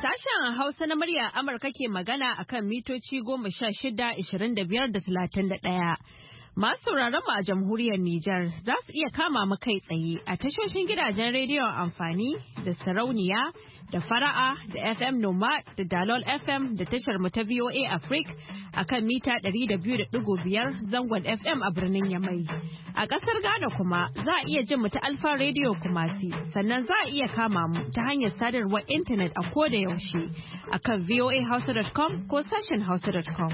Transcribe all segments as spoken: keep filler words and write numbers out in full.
Sashen Hausa na murya Amurka ke magana akan mitoci goma sha shida, ishirin da biyar da talatin da ɗaya. Masu sauraron mu a jamhuriyar Nijar za su iya kama mu kai tsaye a tashoshin gidajen rediyon amfani da sarauniya da fara'a da F M Noma da Dalol F M da tashar mu ta V O A Africa akan mita ɗari da biyu da ɗigo biyar zangon F M a birnin Yamai. A ƙasar Ghana kuma za a iya jin mu ta Alfa Radio Kumasi sannan za a iya kama mu ta hanyar sadarwar intanet a koda yaushe akan v o a hausa dot com ko sashen hausa dot com.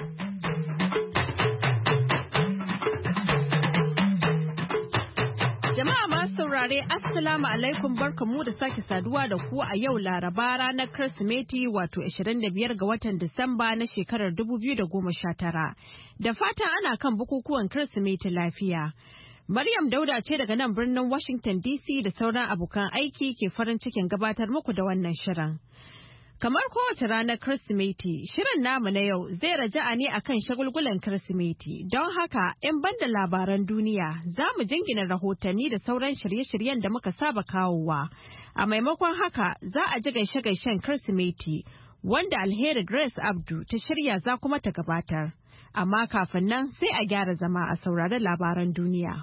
Jama'a masu saurare Assalamu alaikum barkamu da sake saduwa da ku a yau Laraba ranar Kirsimeti wato ashirin da biyar ga watan Disamba na shekarar dubu biyu da goma sha tara. Da fatan ana kan bukukuwan Kirsimeti lafiya. Maryam Dauda ce daga nan birnin Washington D C da sauran abokan aiki ke farin cikin gabatar muku da wannan shirin. Kamar kowace ranar Kirsimeti, shirin namu na yau zai raja'a ne akan shagulgulan Kirsimeti. Don haka, in banda labaran duniya, za mu jingina rahotanni da sauran shirye-shiryen da muka saba kawowa. A maimakon haka, za a ji gaishe-gaishen Kirsimeti, wanda Alheri Grace Abdu ta shirya za kuma ta gabatar. Amma kafin nan sai a gyara zama a saurari labaran duniya.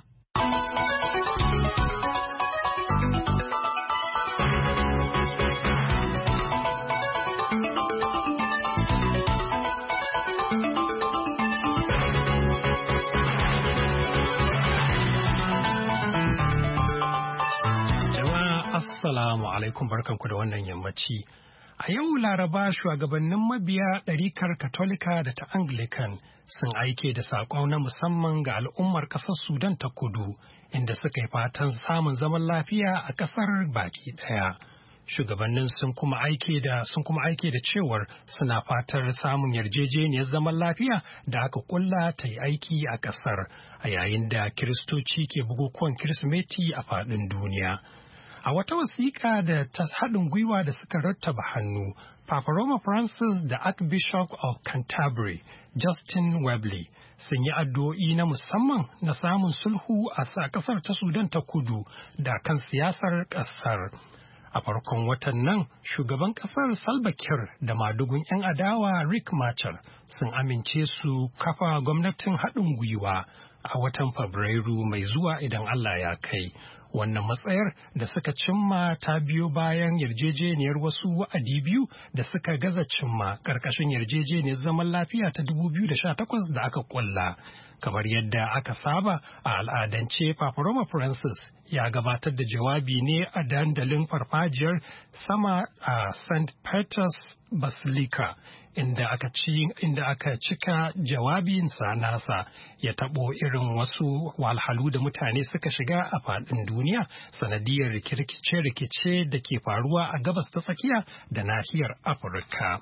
Assalamu alaikum barkanku da wannan yammaci. A yau Laraba shugabannin mabiya ɗarikar Katolika da ta Anglican sun aike da saƙo na musamman ga al'ummar ƙasar Sudan ta Kudu, inda suka yi fatan samun zaman lafiya a ƙasar baki ɗaya. Shugabannin sun kuma aike da sun kuma aike da cewar suna fatar samun yarjejeniyar zaman lafiya da aka kulla ta yi aiki a ƙasar, a yayin da Kiristoci ke bukukuwan Kirsimeti a faɗin duniya. A wata wasiƙa da ta haɗin gwiwa da suka rattaba hannu, Papa Roma Francis da Archbishop of Canterbury, Justin Webley, sun yi addu'o'i na musamman na samun sulhu a ƙasar ta Sudan ta Kudu da kan siyasar ƙasar. A farkon watan nan, shugaban ƙasar Salva Kiir da madugun 'yan adawa Riek Machar sun amince su kafa gwamnatin haɗin gwiwa a watan Fabrairu mai zuwa idan Allah ya kai. Wannan matsayar da suka cimma ta biyo bayan yarjejeniyar wasu wa'adi biyu da suka gaza cimma ƙarƙashin yarjejeniyar zaman lafiya ta dubu biyu da sha takwas da aka ƙulla. Kamar yadda aka saba a al'adance, Papa Roma Francis ya gabatar da jawabi ne a dandalin farfajiyar sama a Saint Peter's Basilica, inda aka ci inda aka cika jawabinsa nasa ya tabo irin wasu walhalu da mutane suka shiga a faɗin duniya sanadiyar rikice-rikice da ke faruwa a gabas ta tsakiya da nahiyar Afirka.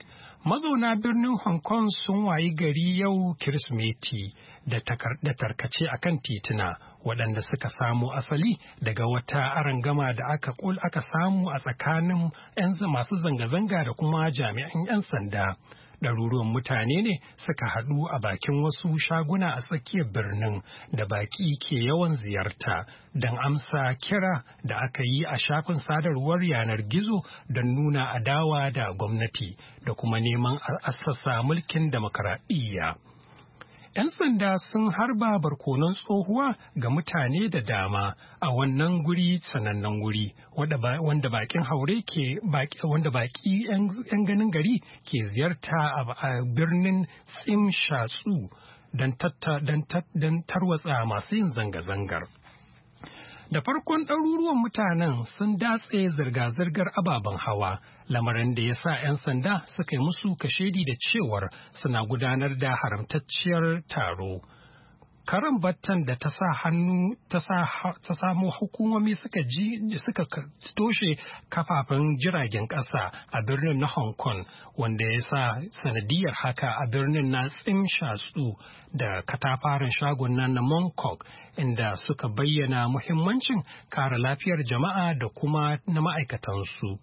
Mazauna birnin Hong Kong sun wayi gari yau Kirsimeti da tarkace a kan tituna waɗanda suka samu asali daga wata arangama da aka kul aka samu a tsakanin 'yan masu zanga-zanga da kuma jami'an 'yan sanda. Ɗaruruwan mutane ne suka haɗu a bakin wasu shaguna a tsakiyar birnin da baƙi ke yawan ziyarta don amsa kira da aka yi a shafin sadarwar yanar gizo don nuna adawa da gwamnati da kuma neman assasa mulkin demokaradiyya. 'Yan sanda sun harba barkonon tsohuwa ga mutane da dama a wannan guri sanannen guri wanda bakin haure ke wanda baki 'yan ganin gari ke ziyarta a birnin Tsimshatsu don tarwatsa masu yin zanga-zangar. Da farkon ɗaruruwan mutanen sun datse zirga-zirgar ababen hawa, lamarin da ya sa 'yan sanda suka yi musu kashedi da cewar suna gudanar da haramtacciyar taro. Karan battan da ta sa hannu ta samu hukumomi suka ji suka toshe kafafen jiragen ƙasa a birnin na Hong Kong, wanda ya sa sanadiyar haka a birnin na Tsimshatsu da katafaren shagon nan na Mongkok, inda suka bayyana muhimmancin kare lafiyar jama'a da kuma na ma'aikatansu.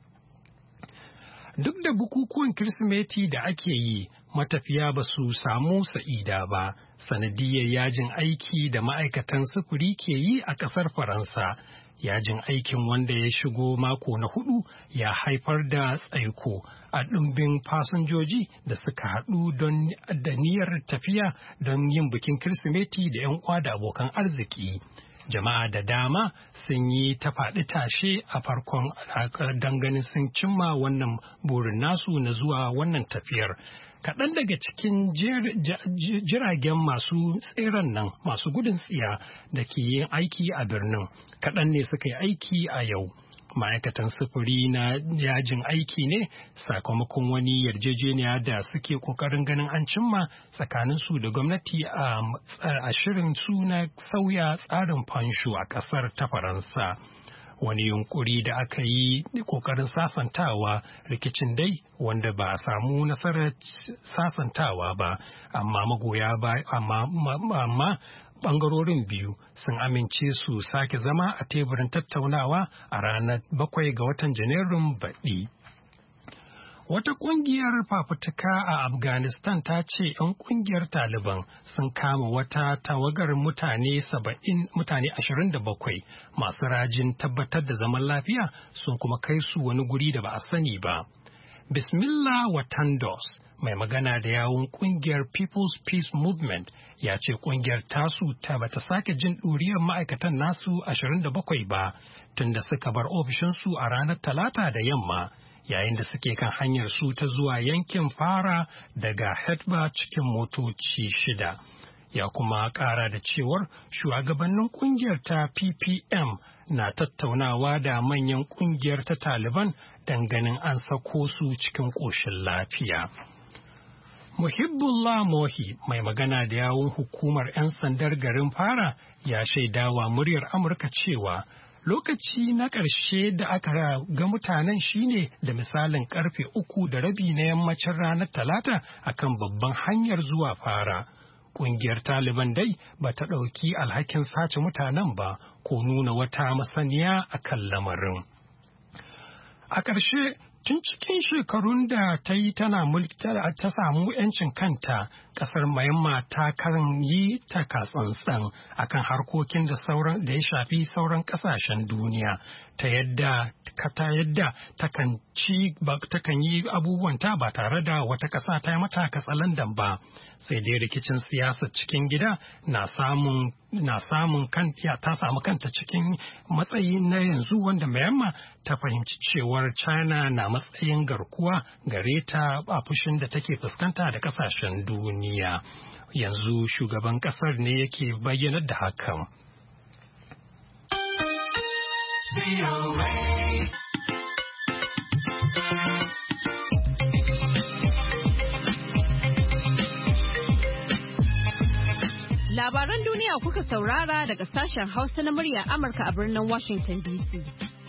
Duk da bukukuwan Kirsimeti da ake yi, matafiya ba su samu sa'ida ba, sanadiyar yajin aiki da ma'aikatan sufuri ke yi a ƙasar Faransa, Yajin aikin wanda ya shigo mako na hudu ya haifar da tsaiko a ɗumbin fasinjoji da suka haɗu don da niyyar tafiya don yin bikin Kirsimeti da 'yan uwa da abokan arziki. Jama'a da dama sun yi ta faɗi tashe a farkon ganin sun cimma wannan burin nasu na zuwa wannan tafiyar. Kaɗan daga cikin jiragen masu tseren nan masu gudun tsiya da ke yin aiki a birnin kaɗan ne suka yi aiki a yau. Ma'aikatan sufuri na yajin aiki ne sakamakon wani yarjejeniya da suke ƙoƙarin ganin an cimma tsakaninsu da gwamnati a shirin su na sauya tsarin fansho a ƙasar ta Faransa. Wani yunkuri da aka yi ƙoƙarin sasantawa rikicin dai wanda ba a samu nasarar sasantawa ba, amma magoya ba amma ɓangarorin biyu sun amince su sake zama a teburin tattaunawa a ranar bakwai ga watan Janairun baɗi. Wata ƙungiyar fafutuka a Afghanistan ta ce 'yan ƙungiyar Taliban sun kama wata tawagar mutane saba'in mutane ashirin da bakwai masu rajin tabbatar da zaman lafiya sun kuma kai su wani guri da ba a sani ba. Bismillah Watandos, mai magana da yawun ƙungiyar People's Peace Movement, ya ce ƙungiyar tasu ta bata sake jin ɗuriyar ma'aikatan nasu ashirin da bakwai ba tunda suka bar ofishinsu a ranar Talata da yamma. Yayin da suke kan hanyar su ta zuwa yankin Fara daga Hetba cikin motoci shida. Ya kuma ƙara da cewar shugabannin ƙungiyar ta P P M na tattaunawa da manyan ƙungiyar ta Taliban don ganin an sako su cikin ƙoshin lafiya. Muhibbullah Mohi, mai magana da yawun hukumar 'yan sandar garin Fara, ya shaidawa muryar Amurka cewa lokaci na ƙarshe da aka ga mutanen shine da misalin karfe uku da rabi na yammacin ranar Talata akan babban hanyar zuwa Fara. Ƙungiyar Taliban dai ba ta ɗauki alhakin sace mutanen ba ko nuna wata masaniya akan lamarin. A ƙarshe, tun cikin shekarun da ta yi tana mulki ta samu 'yancin kanta, ƙasar Myanmar ta karin yi takatsantsan akan harkokin da sauran da ya shafi sauran ƙasashen duniya ta yadda ta yadda takan ci takan yi abubuwanta ba tare da wata ƙasa ta yi mata katsalandan ba. Sai dai rikicin siyasar cikin gida na samun na samun kanta ta samu kanta cikin matsayi na yanzu wanda Myanmar ta fahimci cewar China na matsayin garkuwa gare ta a fushin da take fuskanta da kasashen duniya. Yanzu shugaban kasar ne yake bayyanar da hakan. Labaran duniya kuka saurara daga sashen Hausa na murya Amurka a birnin Washington D C.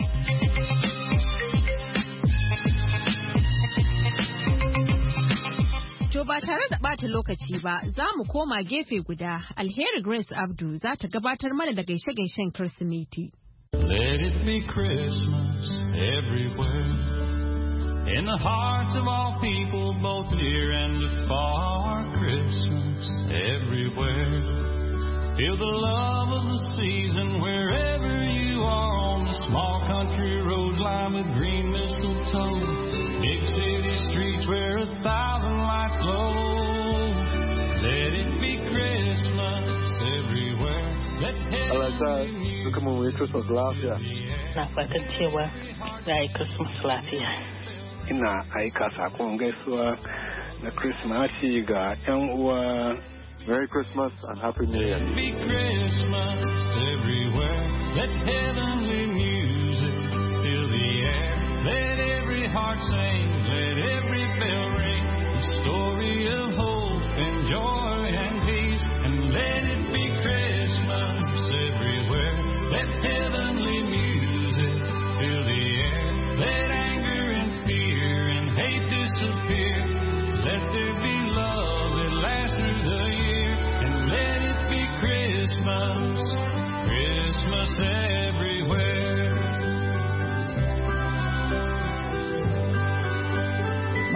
To ba tare da ɓata lokaci ba, za mu koma gefe guda. Alheri Grace Abdu za ta gabatar mana da gaishe-gaishen Kirsimeti. Let it be Christmas everywhere, in the hearts of all people, both near and far. Christmas everywhere. Feel the love of the season wherever you are, on the small country roads lined with green mistletoe, big city streets where a thousand lights glow. Let it be Christmas everywhere. Let heaven duka mu yi Christmas lafiya. Na fatan cewa za a yi Christmas lafiya. Ina aika sakon gaisuwa na Christmas ga 'yan uwa. Merry Christmas and Happy New Year. Let it be Christmas everywhere. Let heavenly music fill the air. Let every heart sing. Let every bell ring. The story of hope and joy and peace. And let it be Christmas everywhere. Let heavenly music fill the air. Let anger and fear and hate disappear. Let there be love that lasts through the year. And let it be Christmas, Christmas everywhere.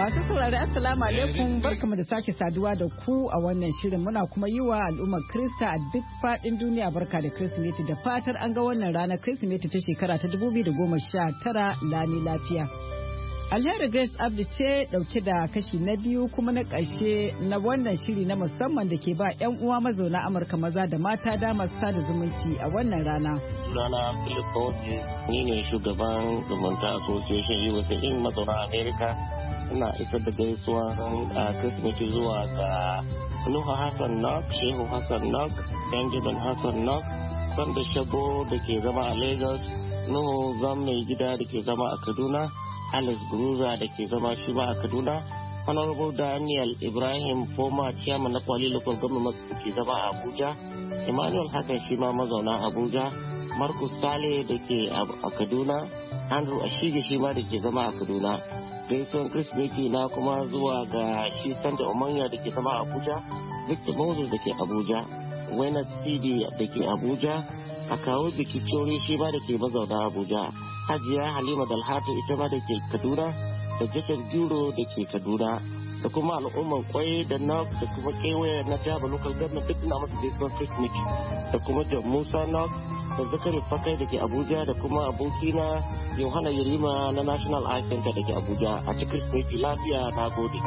Masu saurari Assalamu alaikum barkamu da sake saduwa da ku a wannan shirin muna kuma yi wa al'ummar Krista a duk faɗin duniya barka da Kirsimeti da fatar an ga wannan ranar Kirsimeti ta shekara ta dubu biyu da goma sha tara lami lafiya. Alheri Grace Abdi ce dauke da kashi na biyu kuma na ƙarshe na wannan shiri na musamman da ke ba 'yan uwa mazauna Amurka maza da mata damar sada zumunci a wannan rana. Sunana Philip Kowski, ni ne shugaban zumunta Association U S A in mazauna Amerika. Ina isar da gaisuwa a Kirsimeti zuwa ga Nuhu Hassan Nok, Shehu Hassan Nok, Benjamin Hassan Nok, Sanda Shago da ke zama a Lagos, Nuhu Zam mai gida da ke zama a Kaduna, Alice Bruza da ke zama shi ba a Kaduna, Honorable Daniel Ibrahim, former chairman na Kwali Local Government da ke zama a Abuja, Emmanuel Hassan shi ma mazauna Abuja, Marcus Sale da ke a Kaduna, Andrew Ashige shi ma da ke zama a Kaduna. Gaisuwan Kirsimeti na kuma zuwa ga shi Sanda Omanya da ke zama a Abuja, Victor Moses da ke Abuja, Wenat Sidi da ke Abuja, a kawo biki Chori shi ma da ke mazauna Abuja, Hajiya Halima Dalhatu ita ma da ke Kaduna, da Joseph Juro da ke Kaduna, da kuma al'umman Kwai da Nok da kuma kewaye na Jaba Local Government duk na masu gaisuwan Kirsimeti, da kuma John Musa Nok, da Zakari Fakai da ke Abuja, da kuma abokina Yohana Yerima na National Eye Center da ke Abuja. A cikin Kirsimeti lafiya, na gode.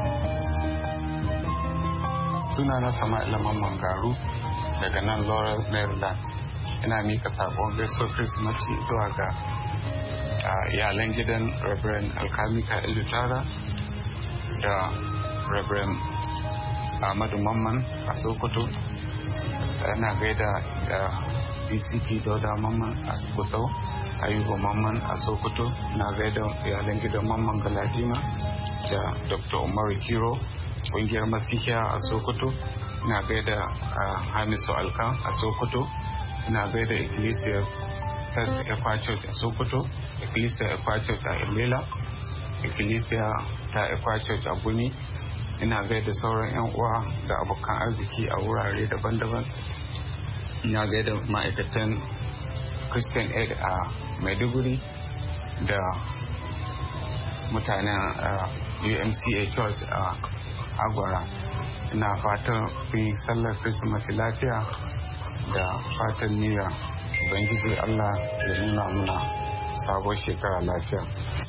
Suna na Sama'ila Mamman Garu daga nan Laurel, Maryland. Ina mika sakon gaisuwar Kirsimeti zuwa ga iyalan gidan Reverend Alkamika Ilutara da Reverend Ahmadu Mamman a Sokoto. Ina gaida D C P Dauda Mamman a Gusau, Ayuba Mamman a Sokoto. Na gaida iyalan gidan Mamman Galadima da Doctor Umaru Kiro, ƙungiyar Masihiya a Sokoto. Na gaida Hamisu Alkan a Sokoto. Na gaida Ecclesia First Equa Church a Sokoto, Ecclesia Equa Church a Ilela, Ecclesia ta Equa Church a Gumi. Ina gaida sauran 'yan uwa da abokan arziki a wurare daban-daban. Ina gaida ma'aikatan Christian Aid a Maiduguri da mutanen U M C A Church a Agwara. Ina fatan fi sallar Kirsimeti lafiya da fatan niyya Ubangiji Allah ya nuna muna sabon shekara lafiya.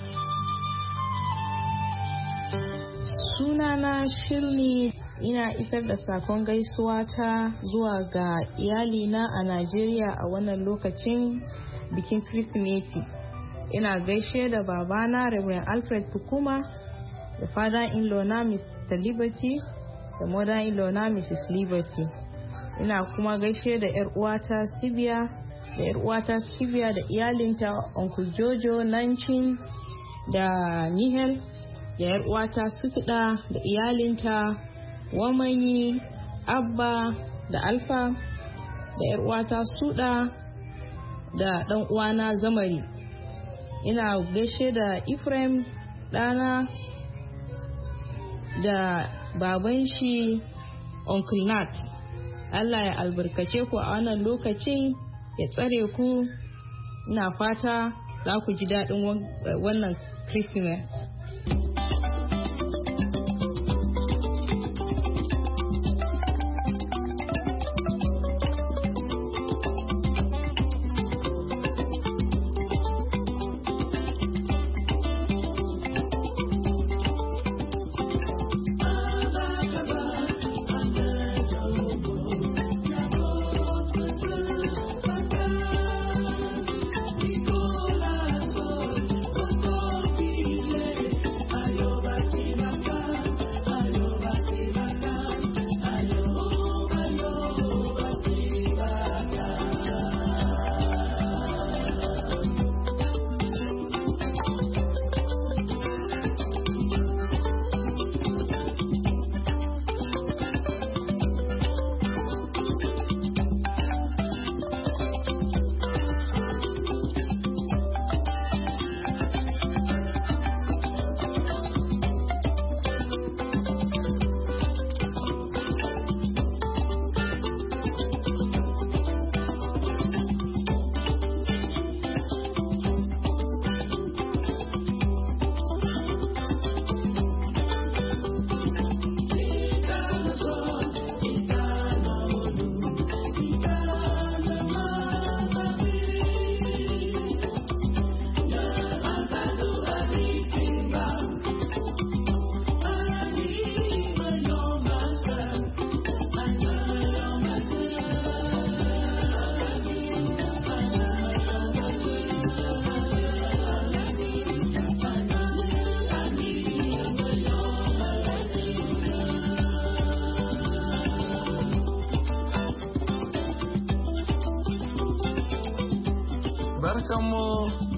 Sunana Shirley, ina isar da sakon gaisuwa ta zuwa ga iyalina a Najeriya a wannan lokacin bikin Kirsimeti. Ina gaishe da babana Reverend Alfred Pukuma, da father-in-law na Mister Liberty, da mother-in-law na Missus Liberty. Ina kuma gaishe da 'yar uwata Sibiya, da 'yar uwata Sibiya da iyalinta Uncle Jojo Nancin da Nihel, da 'yar uwata Sukida da iyalinta Wamanyi, Abba da Alfa, da 'yar uwata Suda da dan uwana Zamari. Ina gaishe da Ephraim dana da baban shi Uncle Nat. Allah ya albarkace ku a wannan lokacin, ya tsare ku. Ina fata za ku ji daɗin wannan Christmas.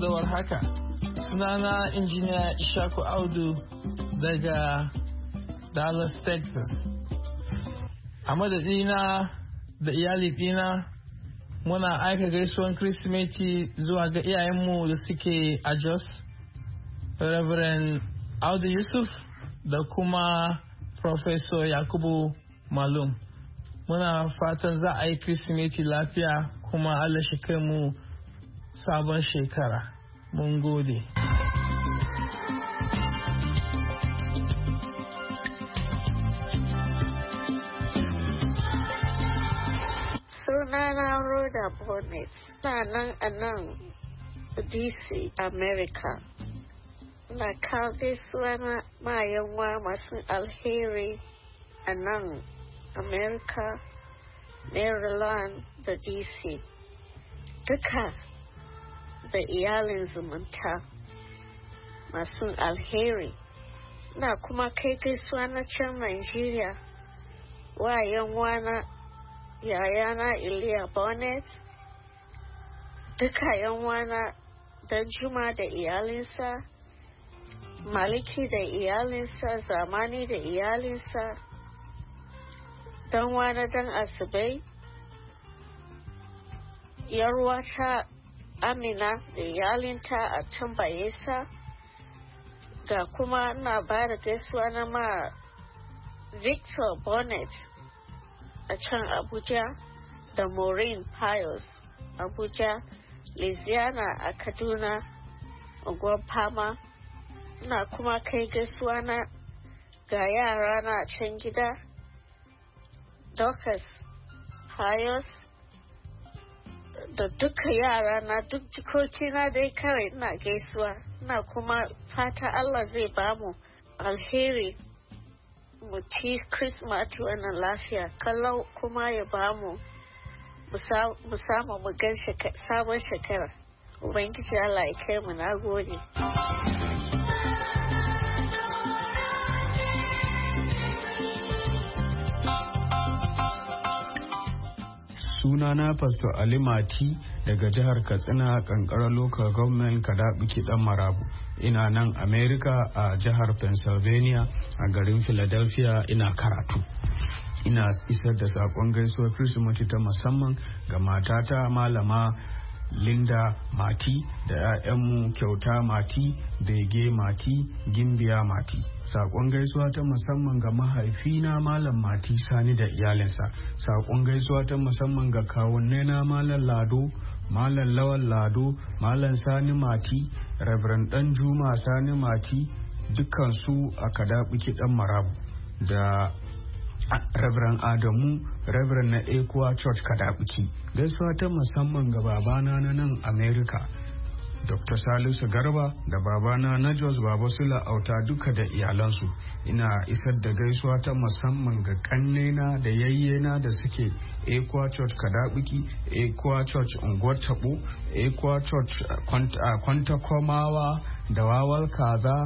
da warhaka. Sunana injiniya Ishaku Audu daga Dallas, Texas. A madadina da iyali dina muna aika gaisuwan Kirsimeti zuwa ga iyayenmu da suke a Jos, Reverend Audu Yusuf da kuma Professor Yakubu Malum. Muna fatan za a yi Kirsimeti lafiya kuma Allah shi kai mu sabon shekara. Mun gode. Sunana Rhoda Bonnet, na nan a nan D C, America. Na kawo gaisuwa na mayanwa masu alheri a nan America, Maryland da D C. Duka da iyalin zumunta masu alheri. Na kuma kai gaisuwa na can Nigeria wa yanwana yayana Iliya Bonnet, duka yanwana Dan Juma da iyalinsa, Maliki da iyalinsa, Zamani da iyalinsa, Dan wana Dan Asibai, yarwata Amina da iyalinta a can Bayelsa, ga kuma na ba da gaisuwa na ma Victor Bonnet a can Abuja, da Maureen Pius Abuja, Liziana a Kaduna, Unguwar Fama. Na kuma kai gaisuwa na ga yara na can gida, Dorcas Pius da duka yara na duk jikokina dai kawai ina gaisuwa. Na kuma fata Allah zai bamu alheri mu ci Christmas wannan lafiya kallau, kuma ya bamu mu samu mu gan sabon shekara. Ubangiji Allah ya kai mu. Na gode. Sunana Pastor Ali Mati daga jihar Katsina, Kankara Local Government, Kadaɓi Dan Marabu. Ina nan America a jihar Pennsylvania a garin Philadelphia ina karatu. Ina isar da saƙon gaisuwar Kirsimeti ta musamman ga matata Malama Linda Mati da 'ya'yanmu Kyauta Mati, Bege Mati, Gimbiya Mati. Saƙon gaisuwa ta musamman ga mahaifina Malam Mati Sani da iyalinsa. Saƙon gaisuwa ta musamman ga kawunnena Malam Lado, Malam Lawal Lado, Malam Sani Mati, Reverend Dan Juma Sani Mati, dukkansu a Kadaɓi Dan Marabu, da Reverend Adamu, Reverend na Ekwa Church Kadaɓi. Gaisuwa ta musamman ga babana na nan America, Doctor Salisu Garba, da babana na Jos Baba Sula Auta, duka da iyalansu. Ina isar da gaisuwa ta musamman ga kannena da yayyena da suke Ekwa Church Kadaɓi, Ekwa Church Unguwar Tabo, Ekwa Church Kwanta Komawa, da Wawal Kaza,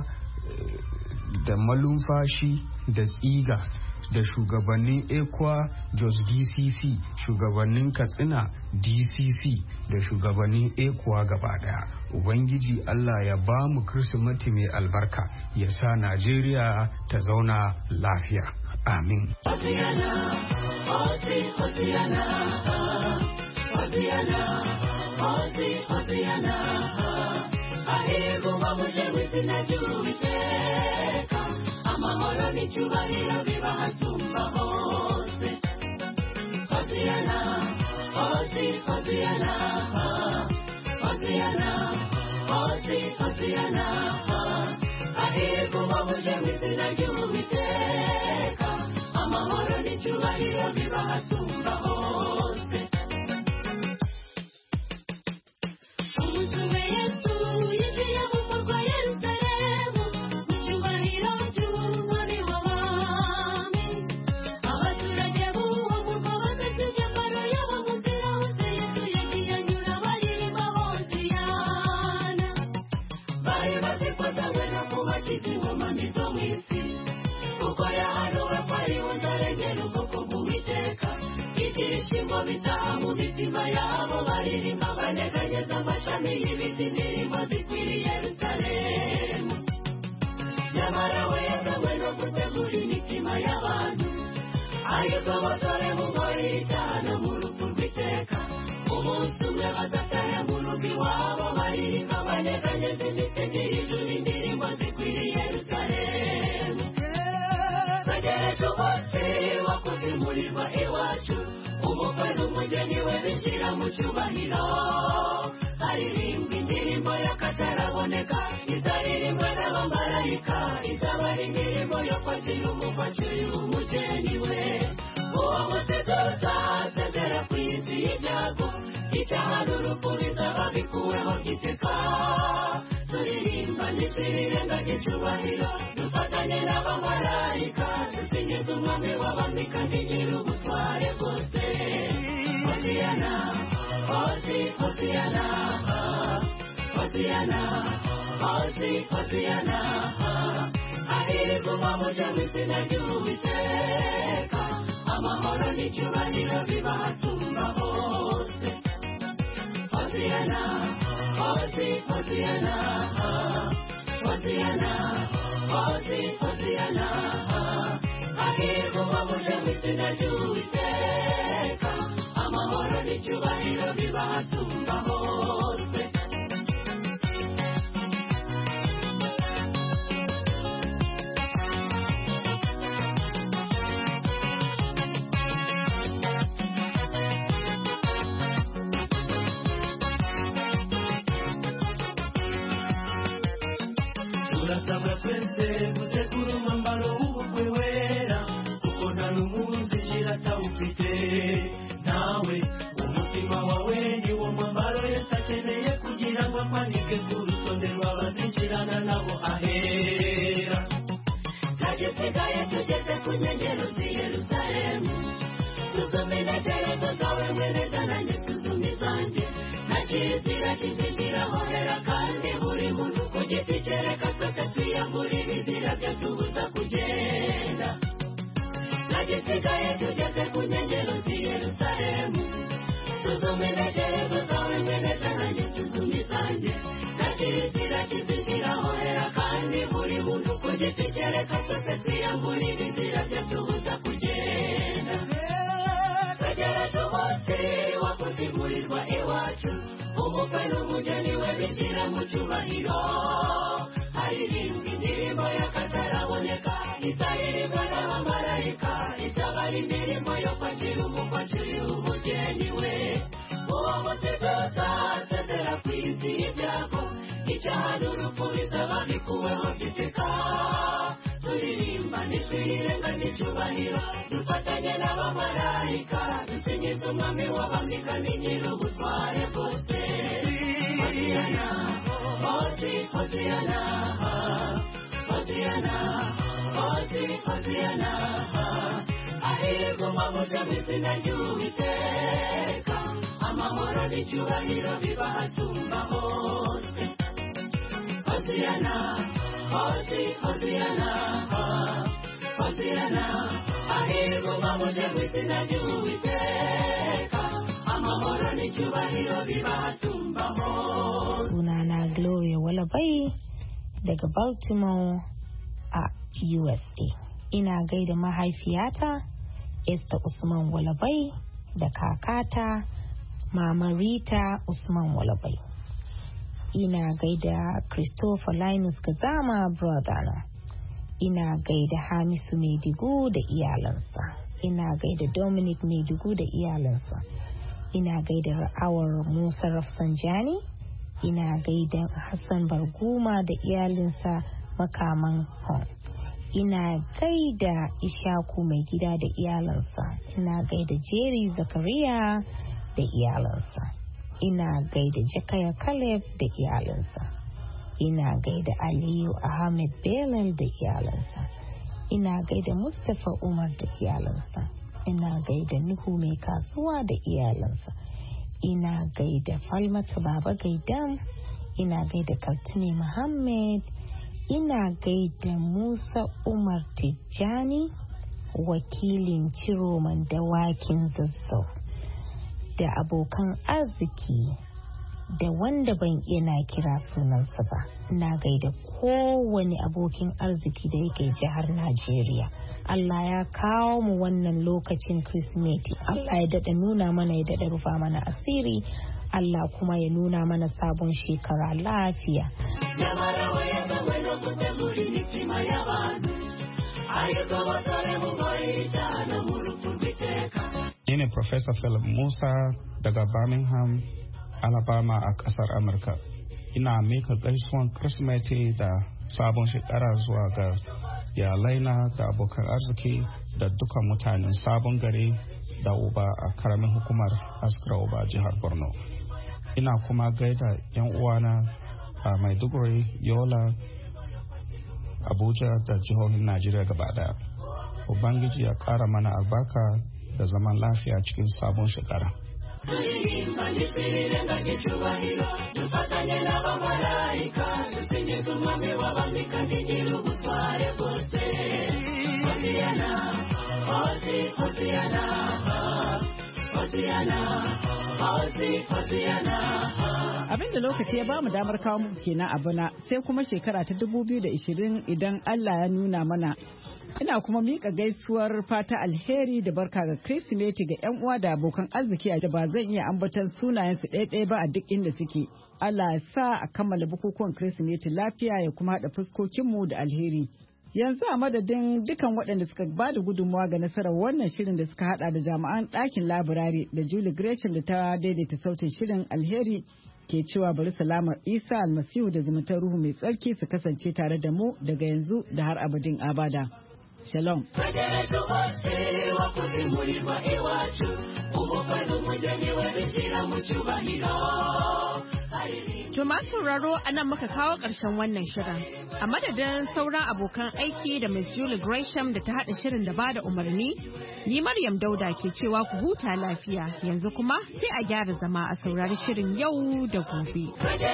da Malumfashi, da Tsiga, da shugabannin Ekwa Jos D C C, shugabannin Katsina D C C, da shugabannin Ekwa gaba daya. Ubangiji Allah ya ba mu Kirsimeti mai albarka, ya sa Najeriya ta zauna lafiya. Amin. Hosiyana, Hosi, Hosiyana, Hosiyana, Hosi, Hosiyana, ahirwa umwamuje w'izina ry'Uwiteka, amahoro n'icyubahiro biba hasumba hose. Hosiyana, Hosi, Hosiyana, Hosiyana, Hosi, Hosiyana, ahirwa umwamuje w'izina ry'Uwiteka, amahoro n'icyubahiro biba hasumba hose. Umutume Yesu yinjiye mu murwa Yerusalemu, mu cyubahiro cy'umwami w'abami. Abaturage b'uwo murwa bafite imyambaro yabo mu nzira hose Yesu yagiye anyura baririmba Hosiyana. Bari bazifatanywe no kubakiza inkomane zo mu isi, kuko yahanuwe ko ari we uzarengera ubwoko bw'Uwiteka. Ibyishimo bitaha mu mitima yabo, baririmba baneganyeza amashami y'ibiti, indirimbo nyamara we yazanywe no gutegura imitima y'abantu ariko batore mu ngori cyane mu rupfu rw'iteka umunsi umwe badatahe mu rugo iwabo baririmba banyeganyeza imitego hejuru indirimbo zikwiriye Yerusalemu twegereje umunsi wo kuzimurirwa iwacu umukwe n'umugeni we bishyira mu cyubahiro haririmbwa indirimbo y'akataraboneka izaririmbwa n'abamarayika izaba ari indirimbo yo kwakira umufashe umugeni we uwo munsi tuzasezera ku isi y'ibyago icyaha n'urupfu bizaba bikuweho giteka turirimba n'ijwi rirenga ry'icyubahiro dufatanye n'abamarayika dusingiza umwami w'abami kandi nyir'ubutware bwose hosiyana hosi hosiyana hosiyana hosi hosiyana hahirwa umwamuje mu izina ry'uwiteka amahoro n'icyubahiro biba hasumba hose hosiyana hosi hosiyana hosiyana hosi hosiyana hahirwa umwamuje mu izina ry'uwiteka amahoro n'icyubahiro biba hasumba hose turasabwa twese gutegura umwambaro w'ubukwe wera kuko nta n'umunsi kiratawufite nawe umutima wawe ni wo mwambaro Yesu akeneye kugira ngo akwanike ku rutonde rw'abazinjirana nabo ahera ntagisigaye tugeze ku nkengero z'i Yerusalemu suzuma intekerezo zawe mweneza nanjye suzuma izanjye nta kizira kizinjiraho hera kandi buri muntu ku giti kereka twese twiyambura ibizira byatubuza kugenda ntagisigaye tugeze ku nkengero z'i Yerusalemu suzuma intekerezo zawe mweneza nanjye suzuma izanjye nta kizira kizinjiraho hera kandi buri muntu ku giti kereka twese twiyambura ibizira byatubuza kugenda twegereje umunsi wo kuzimurirwa iwacu umukwe n'umugeni we bishyira mu cyubahiro haririmbwa indirimbo y'akataraboneka izaririmbwa n'abamarayika izaba ari indirimbo yo kwakira umufashe umugeni we uwo munsi tuzasezera ku isi y'ibyago icyaha n'urupfu bizaba bikuweho giteka turirimba n'ijwi rirenga n'icyubahiro dufatanye n'abamarayika dusingiza umwami w'abami kandi nyir'ubutware bwose hosiyana hosi hosiyana hosiyana hosi hosiyana hahirwa umwamuje mu izina ry'uwiteka amahoro n'icyubahiro biba hasumba hose hosiyana hosi hosiyana hosiyana hahirwa umwamuje mu izina ry'uwiteka amahoro n'icyubahiro biba hasumba hose. Sunana Gloria Walabai daga Baltimore a U S A. Ina gaida mahaifiyata Esther Usman Walabai da kakata Mama Rita Usman Walabai. Ina gaida Christopher Linus Gazama brother. Ina gaida Hamisu Maidugu da iyalansa. Ina gaida Dominic Maidugu da iyalansa. Ina gaida Ra'awar Musa Rafsanjani. Ina gaida Hassan Barguma da iyalinsa Makaman Hon. Ina gaida Ishaku mai gida da iyalansa. Ina gaida Jerry Zakariya da iyalansa. Ina gaida Jakaya Caleb da iyalansa. Ina gaida Aliyu Ahmed Belal da iyalansa. Ina gaida Mustapha Umar da iyalansa. Ina gaida Nuhu mai kasuwa da iyalansa. Ina gaida Falmata Baba Gaidam. Ina gaida Kaltuni Muhammad. Ina gaida Musa Umar Tijjani, wakilin Ciroman Dawakin Zazzau, da abokan arziki da wanda ban iya na kira sunansa ba. Na gaida kowane abokin arziki da yake jihar Najeriya. Allah ya kawo mu wannan lokacin Kirsimeti. Allah ya daɗa nuna mana, ya daɗa rufa mana asiri. Allah kuma ya nuna mana sabon shekara lafiya. Ni ne Professor Philip Musa daga Birmingham, Alabama a ƙasar Amurka. Ina mika gaisuwan Kirsimeti da sabon shekara zuwa ga iyalaina da abokan arziki da dukkan mutanen sabon gari da uba a karamin hukumar Askira Uba jihar Borno. Ina kuma gaida 'yan uwana a Maiduguri, Yola, Abuja da jihohin Najeriya gaba daya. Ubangiji ya ƙara mana albarka da zaman lafiya cikin sabon shekara. Abin da lokaci ya ba mu damar kawo muku kenan a bana, sai kuma shekara ta dubu biyu da ishirin idan Allah ya nuna mana. Ina kuma mika gaisuwar fata alheri da barka ga Kirsimeti ga 'yan uwa da abokan arziki da ba zan iya ambatan sunayensu ɗaya-ɗaya ba a duk inda suke. Allah ya sa a kammala bukukuwan Kirsimeti lafiya ya kuma haɗa fuskokinmu da alheri. Yanzu a madadin dukan waɗanda suka ba da gudunmawa ga nasarar wannan shirin da suka haɗa da jami'an ɗakin labirare da Julie Gresham da ta daidaita sautin shirin, alheri ke cewa bari salamar Isa almasihu da zumuntar ruhu mai tsarki su kasance tare da mu daga yanzu da har abadin abada. Shalom. To masu sauraro a nan muka kawo ƙarshen wannan shirin. A madadin sauran abokan aiki da Miss Julie Gresham da ta haɗa shirin da ba da umarni, ni Maryam Dauda ke cewa ku huta lafiya. Yanzu kuma sai a gyara zama a saurari shirin yau da gobe.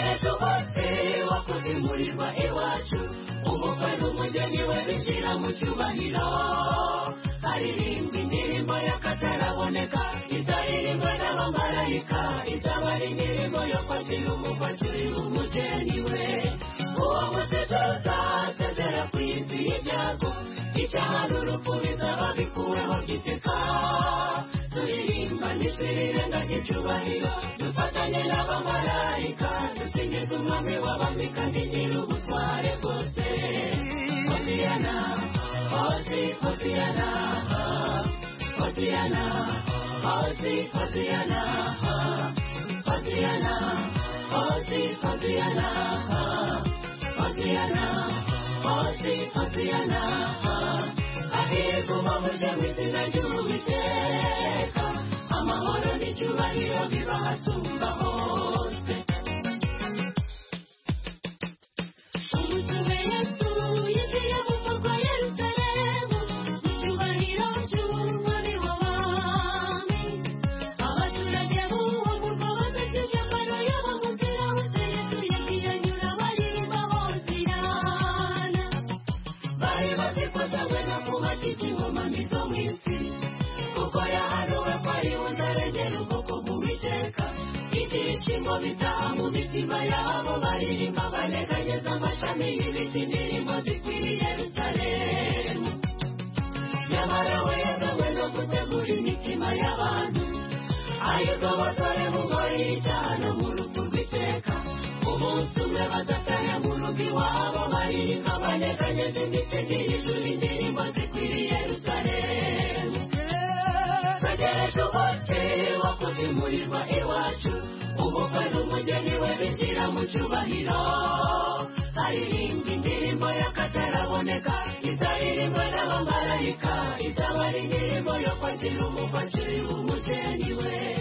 Amahoro n'icyubahiro biba hasumba hose. Bitaha mu mitima yabo baririmba baneganyeza amashami y'ibiti indirimbo zikwiriye Yerusalemu. Nyamara we yazawe no gutegura imitima y'abantu, ayigobotore mu ngoyi y'icyaha no mu rupfu rw'iteka. Umunsi umwe bazatanya mu rugo iwabo baririmba baneganyeza imitego y'ijuru indirimbo zikwiriye Yerusalemu. Twegereje umunsi wo kuzimurirwa iwacu, umukwe n'umugeni we bishyira mu cyubahiro. Haririmba indirimbo y'akataraboneka, izaririmbwa n'abamarayika, izaba ari indirimbo yo kwakira umukwe akiri umugeni we.